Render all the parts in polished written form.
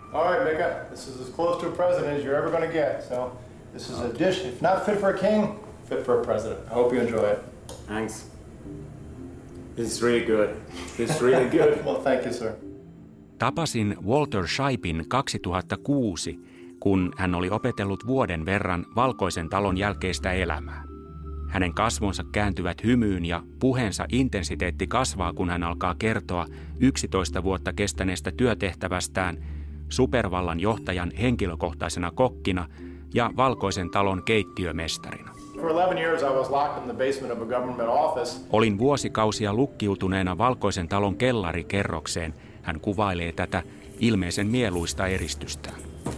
All right, Mika, this is as close to a president as you're ever going to get. So this is a dish, if not fit for a king, fit for a president. I hope you enjoy it. Thanks. This is really good. This is really good. Well, thank you, sir. Tapasin Walter Shaibin 2006, kun hän oli opetellut vuoden verran Valkoisen talon jälkeistä elämää. Hänen kasvonsa kääntyvät hymyyn ja puheensa intensiteetti kasvaa, kun hän alkaa kertoa 11 vuotta kestäneestä työtehtävästään supervallan johtajan henkilökohtaisena kokkina ja Valkoisen talon keittiömestarina. Olin vuosikausia lukkiutuneena Valkoisen talon kellarikerrokseen. Hän kuvailee tätä ilmeisen mieluista eristystään.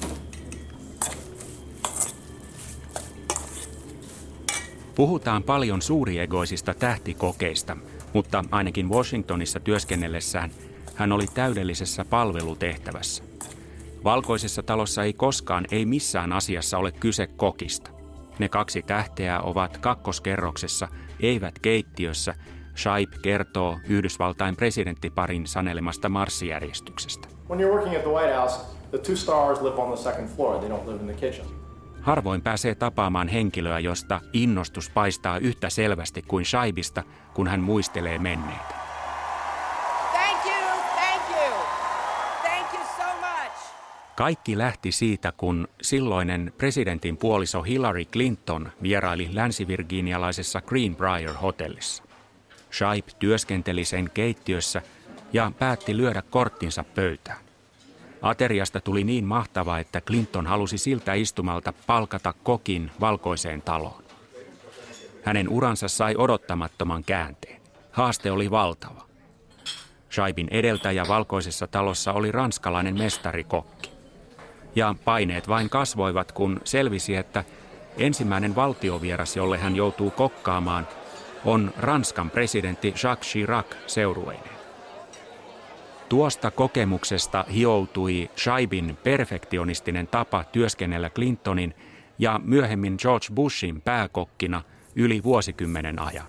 Puhutaan paljon suuriegoisista tähtikokeista, mutta ainakin Washingtonissa työskennellessään hän oli täydellisessä palvelutehtävässä. Valkoisessa talossa ei koskaan, ei missään asiassa ole kyse kokista. Ne 2 tähteä ovat kakkoskerroksessa, eivät keittiössä. Shaib kertoo Yhdysvaltain presidenttiparin sanelemasta marssijärjestyksestä. When you're working at the White House, the 2 stars live on the second floor. They don't live in the kitchen. Harvoin pääsee tapaamaan henkilöä, josta innostus paistaa yhtä selvästi kuin Shaibista, kun hän muistelee menneitä. Thank you, thank you. Thank you so much. Kaikki lähti siitä, kun silloinen presidentin puoliso Hillary Clinton vieraili länsivirginialaisessa Greenbrier-hotellissa. Shaib työskenteli sen keittiössä ja päätti lyödä korttinsa pöytään. Ateriasta tuli niin mahtava, että Clinton halusi siltä istumalta palkata kokin Valkoiseen taloon. Hänen uransa sai odottamattoman käänteen. Haaste oli valtava. Shaibin edeltäjä Valkoisessa talossa oli ranskalainen mestarikokki. Ja paineet vain kasvoivat, kun selvisi, että ensimmäinen valtiovieras, jolle hän joutuu kokkaamaan, on Ranskan presidentti Jacques Chirac seurueineen. Tuosta kokemuksesta hioutui Shaibin perfektionistinen tapa työskennellä Clintonin ja myöhemmin George Bushin pääkokkina yli vuosikymmenen ajan.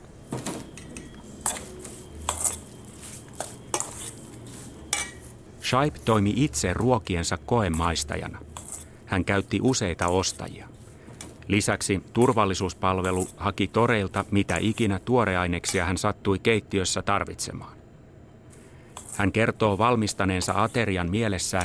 Shaib toimi itse ruokiensa koemaistajana. Hän käytti useita ostajia. Lisäksi turvallisuuspalvelu haki toreilta mitä ikinä tuoreaineksia hän sattui keittiössä tarvitsemaan. Hän kertoo valmistaneensa aterian mielessään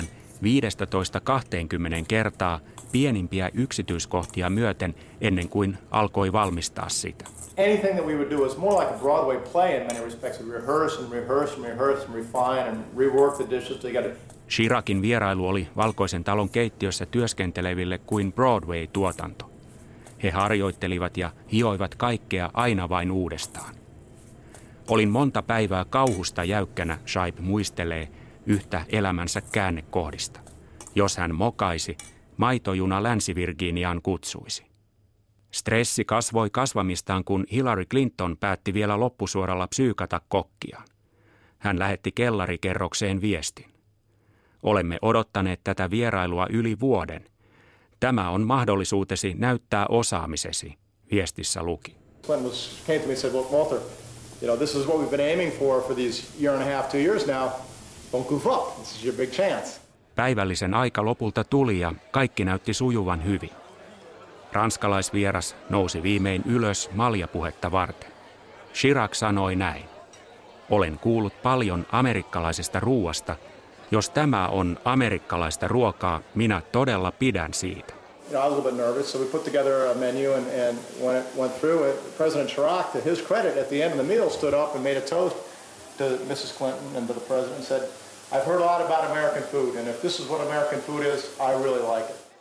15-20 kertaa pienimpiä yksityiskohtia myöten ennen kuin alkoi valmistaa sitä. Anything that we would do was more like a Broadway play in many respects. We rehearse and rehearse and rehearse and refine and rework the dishes together. Chiracin vierailu oli Valkoisen talon keittiössä työskenteleville kuin Broadway-tuotanto. He harjoittelivat ja hioivat kaikkea aina vain uudestaan. Olin monta päivää kauhusta jäykkänä, Shaib muistelee yhtä elämänsä käännekohdista. Jos hän mokaisi, maitojuna Länsi-Virginiaan kutsuisi. Stressi kasvoi kasvamistaan, kun Hillary Clinton päätti vielä loppusuoralla psyykata kokkiaan. Hän lähetti kellarikerrokseen viestin. Olemme odottaneet tätä vierailua yli vuoden. Tämä on mahdollisuutesi näyttää osaamisesi, viestissä luki. Clinton came to me and said, well, Walter, this is what we've been aiming for these year and a half, 2 years now. Don't goof up. This is your big chance. Päivällisen aika lopulta tuli ja kaikki näytti sujuvan hyvin. Ranskalaisvieras nousi viimein ylös maljapuhetta varten. Chirac sanoi näin. Olen kuullut paljon amerikkalaisesta ruuasta. Jos tämä on amerikkalaista ruokaa, minä todella pidän siitä. I was a little bit nervous, so we put together a menu, and when it went through, President Chirac, to his credit, at the end of the meal, stood up and made a toast to Mrs. Clinton and to the president and said, I've heard a lot about American food, and if this is what American food is, I really like it.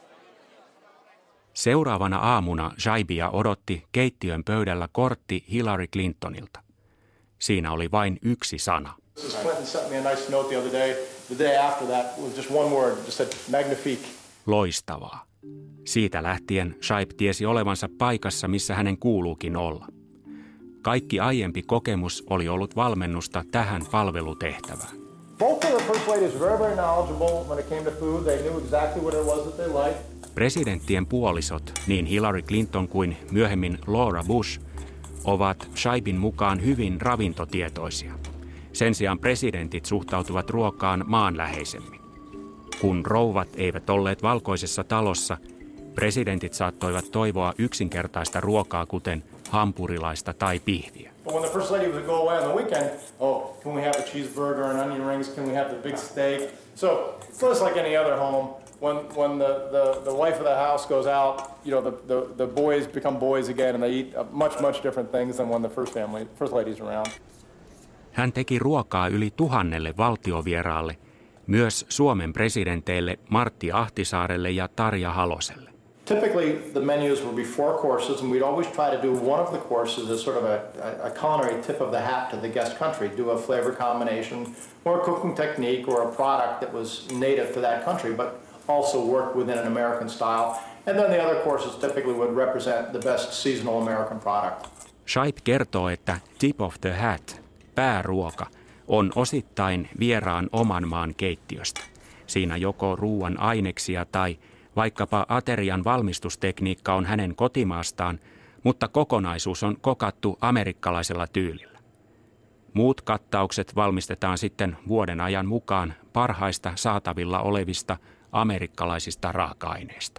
Seuraavana aamuna Shaibia odotti keittiön pöydällä kortti Hillary Clintonilta. Siinä oli vain yksi sana. Mrs. Clinton sent me a nice note the other day. The day after that was just one word, just said magnifique. Loistavaa. Siitä lähtien Shaib tiesi olevansa paikassa, missä hänen kuuluukin olla. Kaikki aiempi kokemus oli ollut valmennusta tähän palvelutehtävään. Both of the first ladies were very knowledgeable when it came to food. They knew exactly what it was that they liked. Presidenttien puolisot, niin Hillary Clinton kuin myöhemmin Laura Bush, ovat Shaibin mukaan hyvin ravintotietoisia. Sen sijaan presidentit suhtautuvat ruokaan maanläheisemmin. Kun rouvat eivät olleet valkoisessa talossa, presidentit saattoivat toivoa yksinkertaista ruokaa, kuten hampurilaista tai pihviä. But when the first lady would go away on the weekend, can we have a cheeseburger and onion rings? Can we have the big steak? So it's just like any other home. When the wife of the house goes out, the boys become boys again and they eat much different things than when the first lady's around. Hän teki ruokaa yli 1000 valtiovieraalle, myös Suomen presidenteille Martti Ahtisaarelle ja Tarja Haloselle. Typically, the menus would be 4 courses, and we'd always try to do one of the courses as sort of a culinary tip of the hat to the guest country, do a flavor combination or a cooking technique or a product that was native to that country, but also worked within an American style. And then the other courses typically would represent the best seasonal American product. Shipe kertoo, että tip of the hat, pääruoka, on osittain vieraan oman maan keittiöstä. Siinä joko ruuan aineksia tai vaikkapa aterian valmistustekniikka on hänen kotimaastaan, mutta kokonaisuus on kokattu amerikkalaisella tyylillä. Muut kattaukset valmistetaan sitten vuoden ajan mukaan parhaista saatavilla olevista amerikkalaisista raaka-aineista.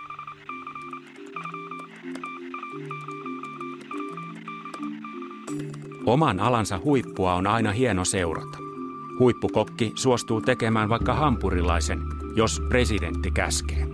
Oman alansa huippua on aina hieno seurata. Huippukokki suostuu tekemään vaikka hampurilaisen, jos presidentti käskee.